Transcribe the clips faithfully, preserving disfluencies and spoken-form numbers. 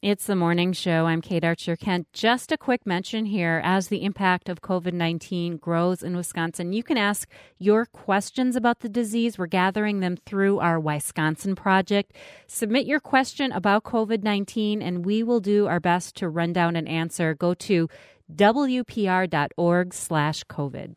It's the morning show. I'm Kate Archer-Kent. Just a quick mention here. As the impact of covid nineteen grows in Wisconsin, you can ask your questions about the disease. We're gathering them through our Wisconsin Project. Submit your question about covid nineteen, and we will do our best to run down an answer. Go to W P R dot org slash COVID.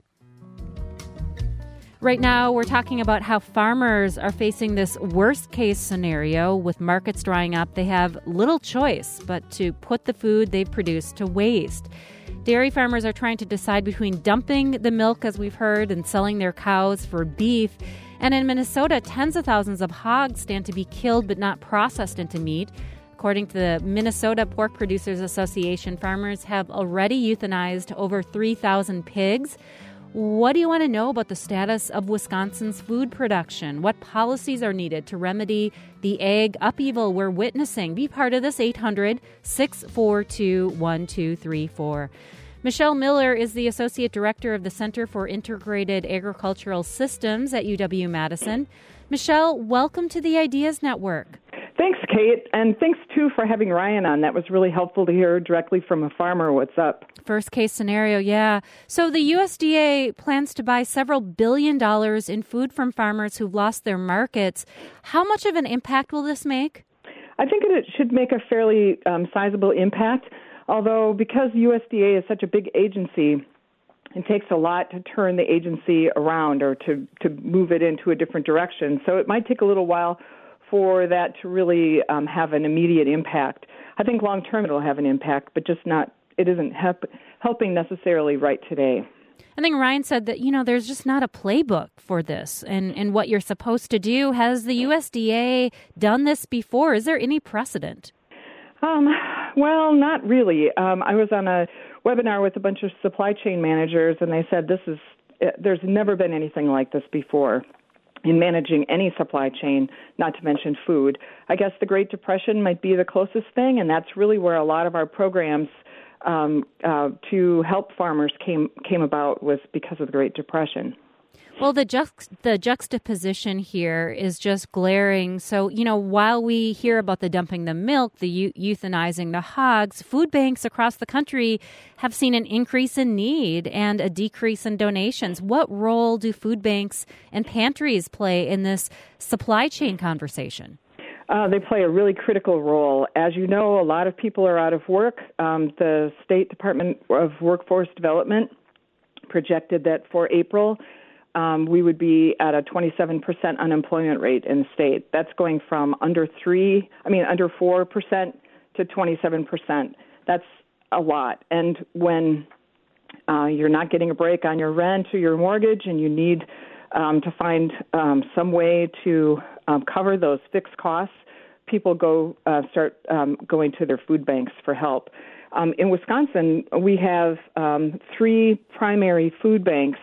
Right now, we're talking about how farmers are facing this worst-case scenario with markets drying up. They have little choice but to put the food they've produced to waste. Dairy farmers are trying to decide between dumping the milk, as we've heard, and selling their cows for beef. And in Minnesota, tens of thousands of hogs stand to be killed but not processed into meat. According to the Minnesota Pork Producers Association, farmers have already euthanized over three thousand pigs. What do you want to know about the status of Wisconsin's food production? What policies are needed to remedy the ag upheaval we're witnessing? Be part of this, eight hundred, six four two, one two three four. Michelle Miller is the Associate Director of the Center for Integrated Agricultural Systems at U W-Madison. Michelle, welcome to the Ideas Network. Thanks, Kate, and thanks, too, for having Ryan on. That was really helpful to hear directly from a farmer what's up. First case scenario, yeah. So the U S D A plans to buy several billion dollars in food from farmers who've lost their markets. How much of an impact will this make? I think it should make a fairly um, sizable impact, although because U S D A is such a big agency, it takes a lot to turn the agency around or to, to move it into a different direction. So it might take a little while for that to really um, have an immediate impact. I think long term it'll have an impact, but just not, it isn't help, helping necessarily right today. I think Ryan said that, you know, there's just not a playbook for this and, and what you're supposed to do. Has the U S D A done this before? Is there any precedent? Um, well, not really. Um, I was on a webinar with a bunch of supply chain managers, and they said this is, there's never been anything like this before in managing any supply chain, not to mention food. I guess the Great Depression might be the closest thing, and that's really where a lot of our programs um, uh, to help farmers came came about was because of the Great Depression. Well, the juxt- the juxtaposition here is just glaring. So, you know, while we hear about the dumping the milk, the eu- euthanizing the hogs, food banks across the country have seen an increase in need and a decrease in donations. What role do food banks and pantries play in this supply chain conversation? Uh, they play a really critical role. As you know, a lot of people are out of work. Um, the State Department of Workforce Development projected that for April, Um, we would be at a twenty-seven percent unemployment rate in the state. That's going from under three, I mean, under four percent to twenty-seven percent. That's a lot. And when uh, you're not getting a break on your rent or your mortgage and you need um, to find um, some way to um, cover those fixed costs, people go uh, start um, going to their food banks for help. Um, in Wisconsin, we have um, three primary food banks.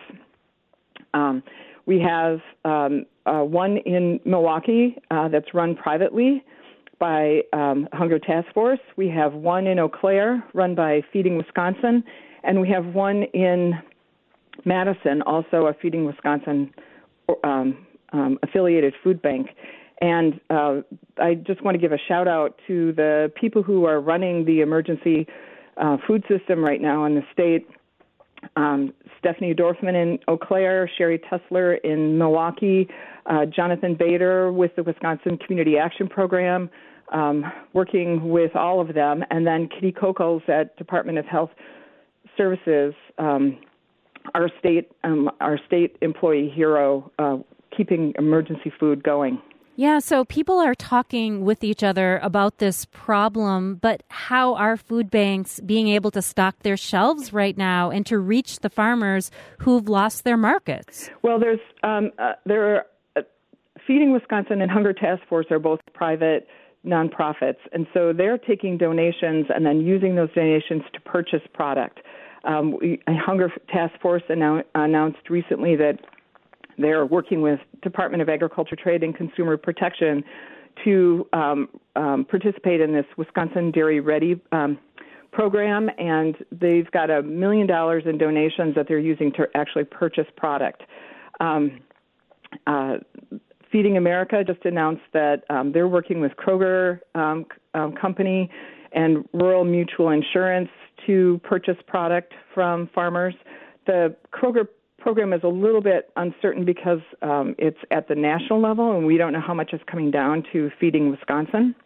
Um, we have um, uh, one in Milwaukee uh, that's run privately by um, Hunger Task Force. We have one in Eau Claire run by Feeding Wisconsin, and we have one in Madison, also a Feeding Wisconsin um, um, affiliated food bank. And uh, I just want to give a shout out to the people who are running the emergency uh, food system right now in the state. Um, Stephanie Dorfman in Eau Claire, Sherry Tessler in Milwaukee, uh, Jonathan Bader with the Wisconsin Community Action Program, um, working with all of them, and then Kitty Kokos at Department of Health Services, um, our state um, our state employee hero, uh, keeping emergency food going. Yeah, so people are talking with each other about this problem, but how are food banks being able to stock their shelves right now and to reach the farmers who've lost their markets? Well, there's um, uh, there are, uh, Feeding Wisconsin and Hunger Task Force are both private nonprofits, and so they're taking donations and then using those donations to purchase product. Um, we, Hunger Task Force annou- announced recently that they're working with Department of Agriculture, Trade, and Consumer Protection to um, um, participate in this Wisconsin Dairy Ready um, program, and they've got a million dollars in donations that they're using to actually purchase product. Um, uh, Feeding America just announced that um, they're working with Kroger um, um, Company and Rural Mutual Insurance to purchase product from farmers. The Kroger program is a little bit uncertain because um, it's at the national level, and we don't know how much is coming down to Feeding Wisconsin.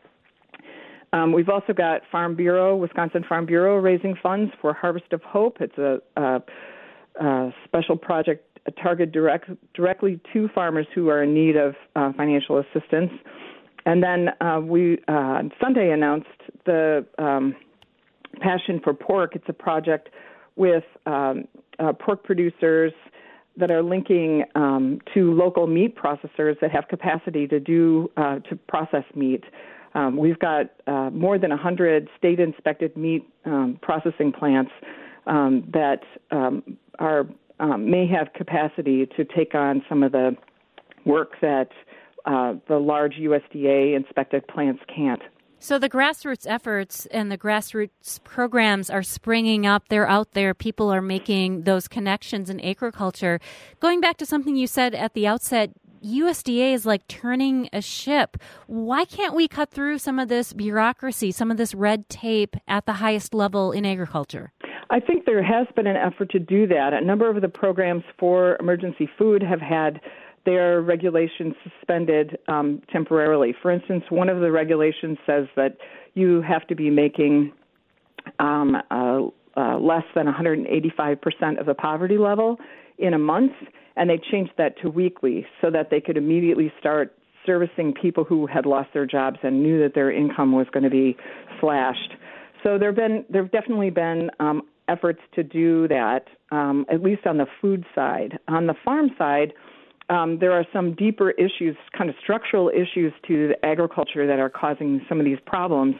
Um, we've also got Farm Bureau, Wisconsin Farm Bureau, raising funds for Harvest of Hope. It's a, a, a special project targeted direct, directly to farmers who are in need of uh, financial assistance. And then uh, we uh, on Sunday announced the um, Passion for Pork. It's a project with um, uh, pork producers that are linking um, to local meat processors that have capacity to do uh, to process meat. Um, we've got uh, more than one hundred state-inspected meat um, processing plants um, that um, are um, may have capacity to take on some of the work that uh, the large U S D A-inspected plants can't. So the grassroots efforts and the grassroots programs are springing up. They're out there. People are making those connections in agriculture. Going back to something you said at the outset, U S D A is like turning a ship. Why can't we cut through some of this bureaucracy, some of this red tape at the highest level in agriculture? I think there has been an effort to do that. A number of the programs for emergency food have had their regulations suspended um, temporarily. For instance, one of the regulations says that you have to be making um, uh, uh, less than one hundred eighty-five percent of the poverty level in a month, and they changed that to weekly so that they could immediately start servicing people who had lost their jobs and knew that their income was going to be slashed. So there have been there have definitely been um, efforts to do that, um, at least on the food side. On the farm side, um, there are some deeper issues, kind of structural issues to the agriculture that are causing some of these problems.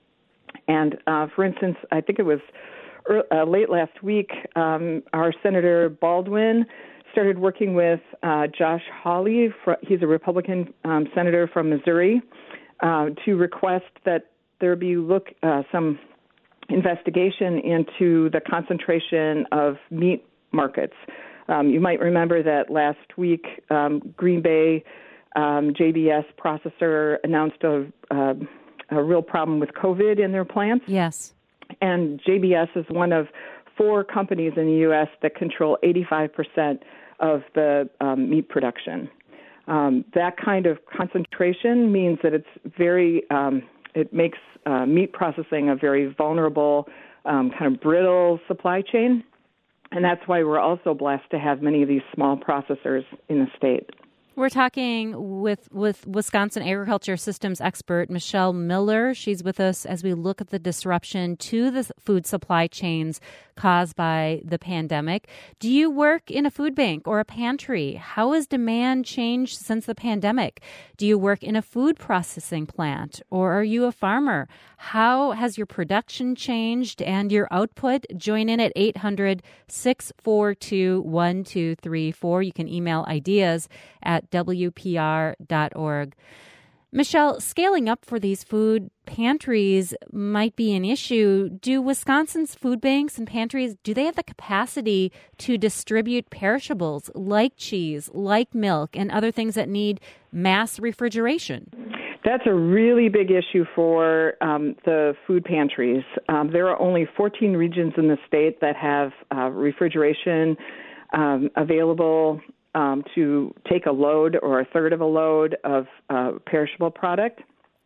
And uh, for instance, I think it was early, uh, late last week, um, our Senator Baldwin started working with uh, Josh Hawley. For, he's a Republican um, senator from Missouri, uh, to request that there be look uh, some investigation into the concentration of meat markets. Um, you might remember that last week, um, Green Bay um, J B S processor announced a, uh, a real problem with COVID in their plants. Yes. And J B S is one of four companies in the U S that control eighty-five percent of the um, meat production. Um, that kind of concentration means that it's very, um, it makes uh, meat processing a very vulnerable, um, kind of brittle supply chain. And that's why we're also blessed to have many of these small processors in the state. We're talking with, with Wisconsin agriculture systems expert Michelle Miller. She's with us as we look at the disruption to the food supply chains caused by the pandemic. Do you work in a food bank or a pantry? How has demand changed since the pandemic? Do you work in a food processing plant, or are you a farmer? How has your production changed and your output? Join in at eight hundred, six four two, one two three four. You can email ideas at w p r dot org. Michelle, scaling up for these food pantries might be an issue. Do Wisconsin's food banks and pantries, do they have the capacity to distribute perishables like cheese, like milk, and other things that need mass refrigeration? That's a really big issue for um, the food pantries. Um, there are only fourteen regions in the state that have uh, refrigeration um, available Um, to take a load or a third of a load of uh, perishable product.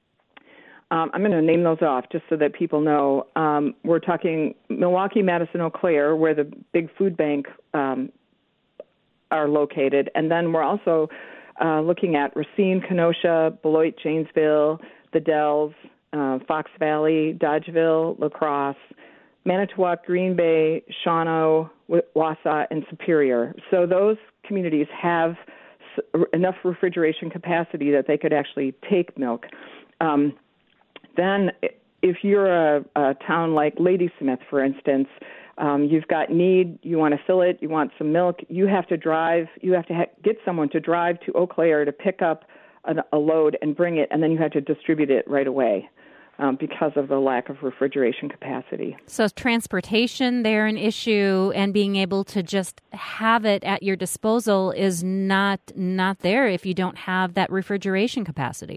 Um, I'm going to name those off just so that people know. Um, we're talking Milwaukee, Madison, Eau Claire, where the big food bank um, are located. And then we're also uh, looking at Racine, Kenosha, Beloit, Janesville, the Dells, uh, Fox Valley, Dodgeville, La Crosse, Manitowoc, Green Bay, Shawano, Wausau, and Superior. So those communities have enough refrigeration capacity that they could actually take milk. Um, then if you're a, a town like Ladysmith, for instance, um, you've got need, you want to fill it, you want some milk, you have to drive, you have to ha- get someone to drive to Eau Claire to pick up a, a load and bring it, and then you have to distribute it right away. Um, because of the lack of refrigeration capacity. So transportation there an issue, and being able to just have it at your disposal is not not there if you don't have that refrigeration capacity.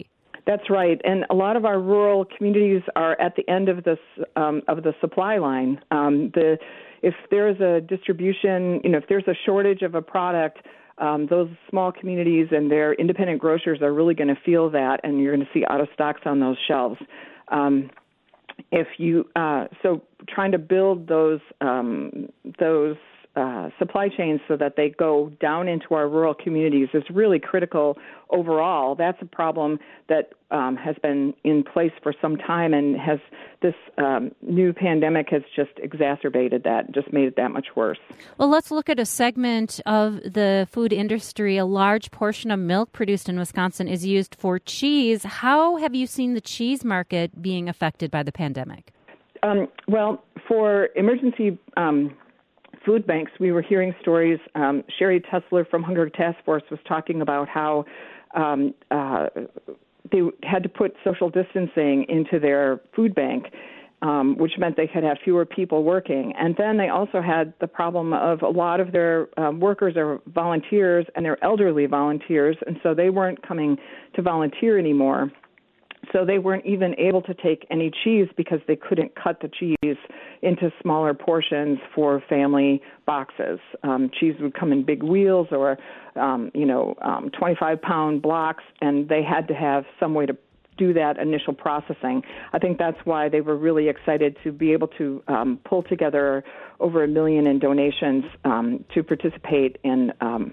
That's right, and a lot of our rural communities are at the end of this um, of the supply line. Um, the if there's a distribution, you know, if there's a shortage of a product, um, those small communities and their independent grocers are really going to feel that, and you're going to see out of stocks on those shelves. Um, if you uh, so trying to build those um, those. Uh, supply chains so that they go down into our rural communities is really critical overall. That's a problem that um, has been in place for some time, and has this um, new pandemic has just exacerbated that, just made it that much worse. Well, let's look at a segment of the food industry. A large portion of milk produced in Wisconsin is used for cheese. How have you seen the cheese market being affected by the pandemic? Um, well, for emergency um food banks, we were hearing stories. Um, Sherry Tessler from Hunger Task Force was talking about how um, uh, they had to put social distancing into their food bank, um, which meant they could have fewer people working. And then they also had the problem of a lot of their um, workers are volunteers, and they're elderly volunteers, and so they weren't coming to volunteer anymore. So they weren't even able to take any cheese because they couldn't cut the cheese into smaller portions for family boxes. Um, cheese would come in big wheels or, um, you know, um, twenty-five pound blocks, and they had to have some way to do that initial processing. I think that's why they were really excited to be able to um, pull together over a million in donations um, to participate in, um,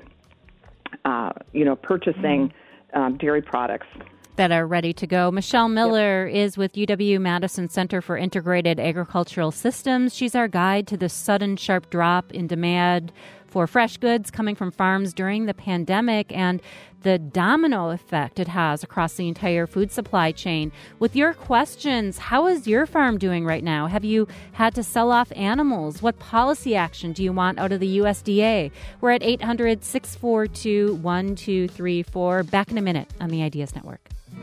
uh, you know, purchasing um, dairy products that are ready to go. Michelle Miller yep. is with U W-Madison Center for Integrated Agricultural Systems. She's our guide to the sudden sharp drop in demand for fresh goods coming from farms during the pandemic and the domino effect it has across the entire food supply chain. With your questions, how is your farm doing right now? Have you had to sell off animals? What policy action do you want out of the U S D A? We're at eight hundred, six four two, one two three four. Back in a minute on the Ideas Network.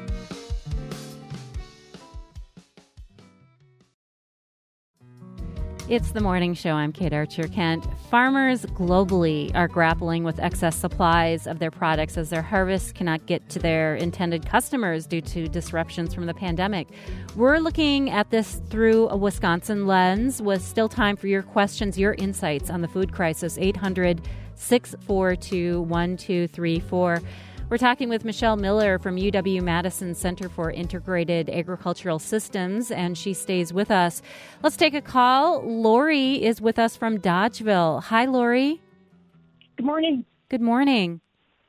It's the morning show. I'm Kate Archer-Kent. Farmers globally are grappling with excess supplies of their products as their harvests cannot get to their intended customers due to disruptions from the pandemic. We're looking at this through a Wisconsin lens with still time for your questions, your insights on the food crisis. eight hundred, six four two, one two three four. We're talking with Michelle Miller from U W-Madison Center for Integrated Agricultural Systems, and she stays with us. Let's take a call. Lori is with us from Dodgeville. Hi, Lori. Good morning. Good morning.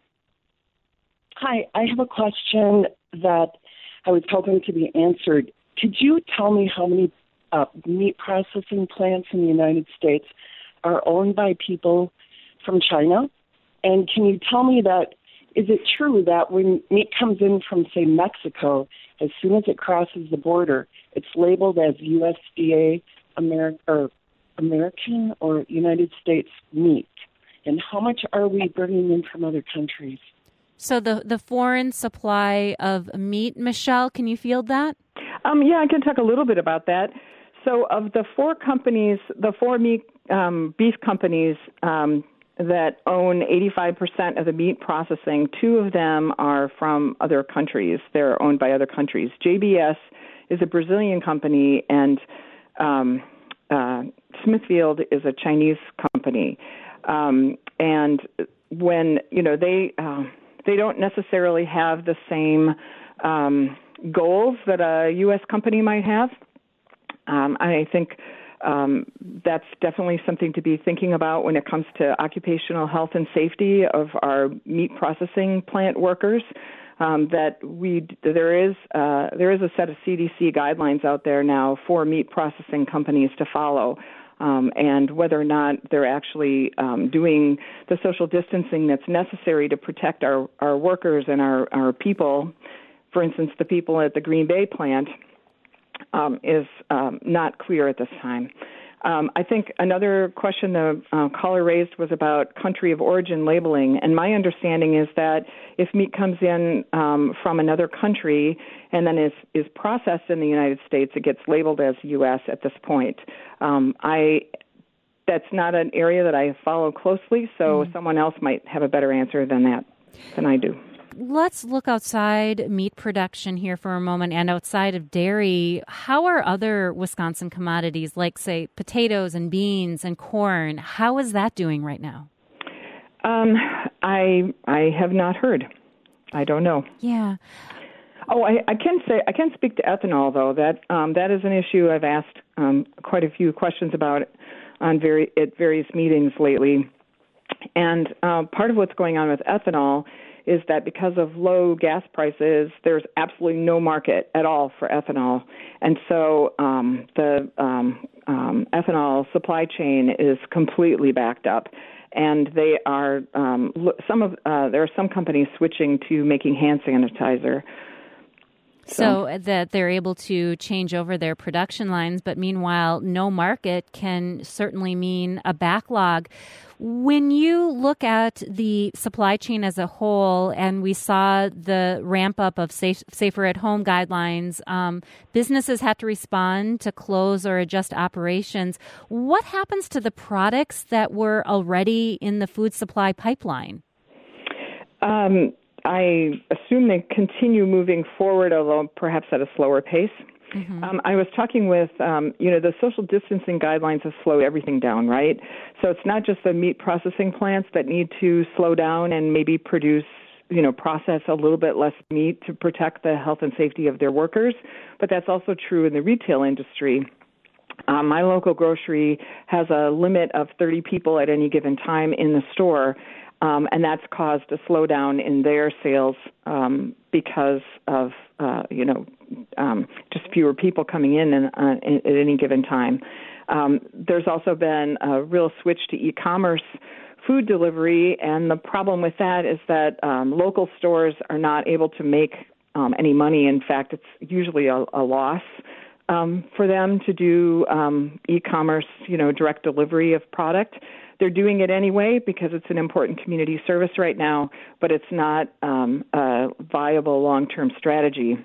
Hi, I have a question that I was hoping to be answered. Could you tell me how many uh, meat processing plants in the United States are owned by people from China? And can you tell me that is it true that when meat comes in from, say, Mexico, as soon as it crosses the border, it's labeled as U S D A Ameri- or American or United States meat? And how much are we bringing in from other countries? So the the foreign supply of meat, Michelle, can you field that? Um, yeah, I can talk a little bit about that. So of the four companies, the four meat um, beef companies um that own eighty-five percent of the meat processing, two of them are from other countries. They're owned by other countries. J B S is a Brazilian company, and um, uh, Smithfield is a Chinese company. Um, and when, you know, they uh, they don't necessarily have the same um, goals that a U S company might have. Um, I think Um, that's definitely something to be thinking about when it comes to occupational health and safety of our meat processing plant workers. Um, that we there is uh, there is a set of C D C guidelines out there now for meat processing companies to follow, um, and whether or not they're actually um, doing the social distancing that's necessary to protect our, our workers and our, our people. For instance, the people at the Green Bay plant. Um, is um, not clear at this time. Um, I think another question the uh, caller raised was about country of origin labeling, and my understanding is that if meat comes in um, from another country and then is, is processed in the United States, it gets labeled as U S at this point. Um, I that's not an area that I follow closely, so mm. someone else might have a better answer than that, than I do. Let's look outside meat production here for a moment and outside of dairy. How are other Wisconsin commodities like, say, potatoes and beans and corn? How is that doing right now? Um, I I have not heard. I don't know. Yeah. Oh, I, I can say I can speak to ethanol though. That um, that is an issue I've asked um, quite a few questions about on very at various meetings lately. And uh, part of what's going on with ethanol is that because of low gas prices, there's absolutely no market at all for ethanol, and so um, the um, um, ethanol supply chain is completely backed up. And they are um, some of uh, there are some companies switching to making hand sanitizer. So. so that they're able to change over their production lines, but meanwhile, no market can certainly mean a backlog. When you look at the supply chain as a whole, and we saw the ramp up of safe, safer at home guidelines, um, businesses have to respond to close or adjust operations. What happens to the products that were already in the food supply pipeline? Um. I assume they continue moving forward, although perhaps at a slower pace. Mm-hmm. Um, I was talking with, um, you know, the social distancing guidelines have slowed everything down, right? So it's not just the meat processing plants that need to slow down and maybe produce, you know, process a little bit less meat to protect the health and safety of their workers, but that's also true in the retail industry. Um, my local grocery has a limit of thirty people at any given time in the store. Um, and that's caused a slowdown in their sales um, because of, uh, you know, um, just fewer people coming in, in, uh, in at any given time. Um, there's also been a real switch to e-commerce food delivery, and the problem with that is that um, local stores are not able to make um, any money. In fact, it's usually a, a loss um, for them to do um, e-commerce, you know, direct delivery of product. They're doing it anyway because it's an important community service right now, but it's not um, a viable long-term strategy.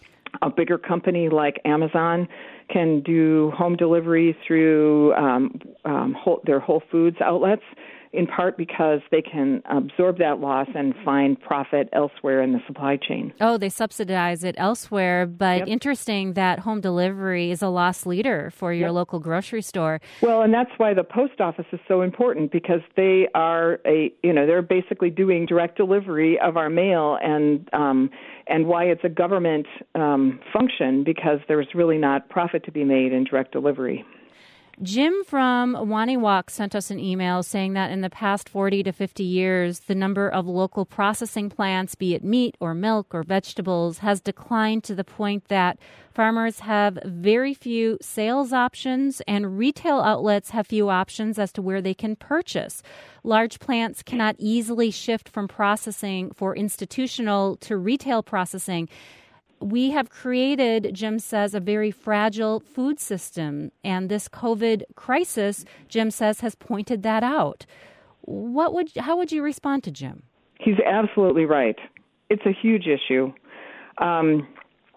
A bigger company like Amazon can do home delivery through um, um, whole, their Whole Foods outlets, in part because they can absorb that loss and find profit elsewhere in the supply chain. Oh, they subsidize it elsewhere, but yep. Interesting that home delivery is a loss leader for your yep. local grocery store. Well, and that's why the post office is so important, because they are a, you know, they're basically doing direct delivery of our mail, and um, and why it's a government um, function, because there's really not profit to be made in direct delivery. Jim from Waniwak sent us an email saying that in the past forty to fifty years, the number of local processing plants, be it meat or milk or vegetables, has declined to the point that farmers have very few sales options and retail outlets have few options as to where they can purchase. Large plants cannot easily shift from processing for institutional to retail processing. We have created, Jim says, a very fragile food system, and this COVID crisis, Jim says, has pointed that out. What would, how would you respond to Jim? He's absolutely right. It's a huge issue. Um,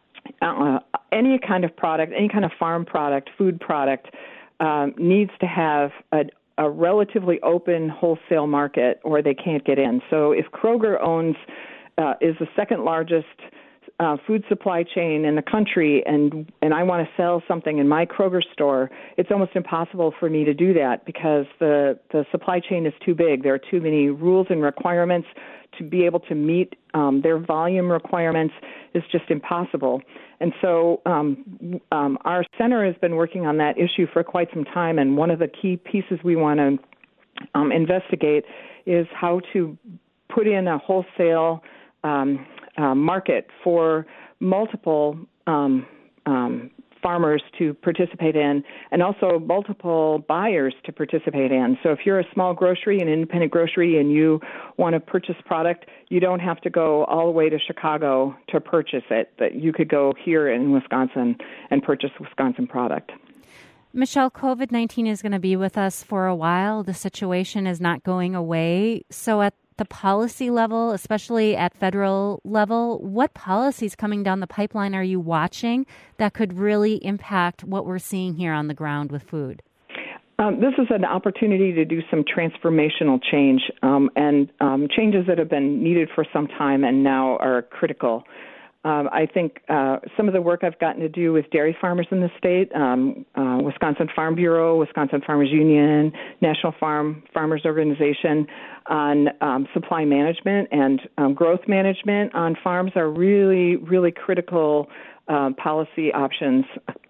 uh, any kind of product, any kind of farm product, food product, um, needs to have a, a relatively open wholesale market, or they can't get in. So if Kroger owns, uh, is the second largest Uh, food supply chain in the country, and and I want to sell something in my Kroger store, it's almost impossible for me to do that because the, the supply chain is too big. There are too many rules and requirements to be able to meet um, their volume requirements. Is just impossible. And so um, um, our center has been working on that issue for quite some time, and one of the key pieces we want to um, investigate is how to put in a wholesale um Uh, market for multiple um, um, farmers to participate in, and also multiple buyers to participate in. So if you're a small grocery, an independent grocery, and you want to purchase product, you don't have to go all the way to Chicago to purchase it. That you could go here in Wisconsin and purchase Wisconsin product. Michelle, COVID nineteen is going to be with us for a while. The situation is not going away. So at the policy level, especially at federal level, what policies coming down the pipeline are you watching that could really impact what we're seeing here on the ground with food? Um, this is an opportunity to do some transformational change um, and um, changes that have been needed for some time and now are critical. Um, I think uh, some of the work I've gotten to do with dairy farmers in the state, um, uh, Wisconsin Farm Bureau, Wisconsin Farmers Union, National Farm Farmers Organization, on um, supply management and um, growth management on farms are really, really critical um, policy options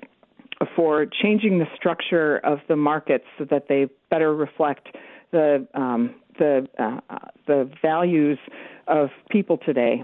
for changing the structure of the markets so that they better reflect the um, the uh, the values of people today.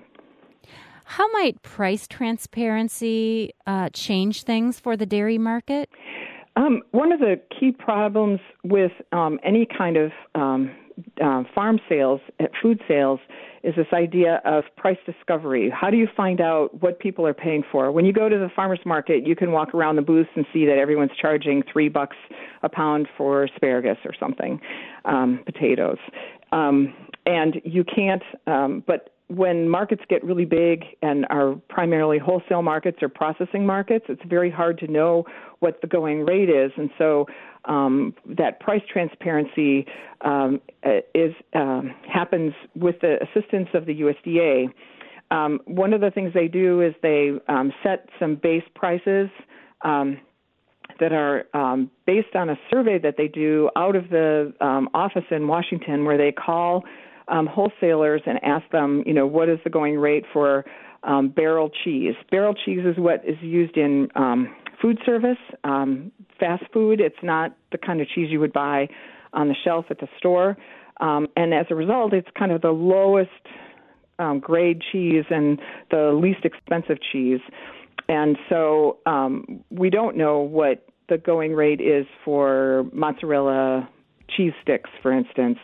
How might price transparency uh, change things for the dairy market? Um, one of the key problems with um, any kind of um, uh, farm sales, food sales, is this idea of price discovery. How do you find out what people are paying for? When you go to the farmer's market, you can walk around the booths and see that everyone's charging three bucks a pound for asparagus or something, um, potatoes. Um, and you can't, um, but when markets get really big and are primarily wholesale markets or processing markets, it's very hard to know what the going rate is. And so um, that price transparency um, is um, happens with the assistance of the U S D A. Um, one of the things they do is they um, set some base prices um, that are um, based on a survey that they do out of the um, office in Washington, where they call Um, wholesalers and ask them, you know, what is the going rate for um, barrel cheese? Barrel cheese is what is used in um, food service, um, fast food. It's not the kind of cheese you would buy on the shelf at the store. Um, and as a result, it's kind of the lowest um, grade cheese and the least expensive cheese. And so um, we don't know what the going rate is for mozzarella cheese sticks, for instance,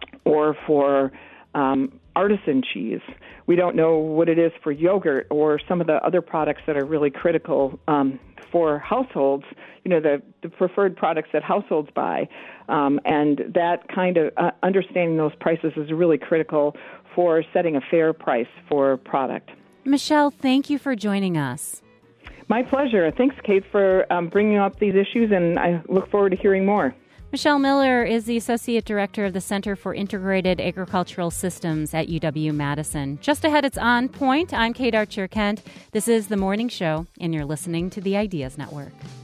or for um, artisan cheese. We don't know what it is for yogurt or some of the other products that are really critical um, for households, you know, the, the preferred products that households buy. Um, and that kind of uh, understanding those prices is really critical for setting a fair price for product. Michelle, thank you for joining us. My pleasure. Thanks, Kate, for um, bringing up these issues, and I look forward to hearing more. Michelle Miller is the Associate Director of the Center for Integrated Agricultural Systems at U W-Madison. Just ahead, it's On Point. I'm Kate Archer-Kent. This is The Morning Show, and you're listening to the Ideas Network.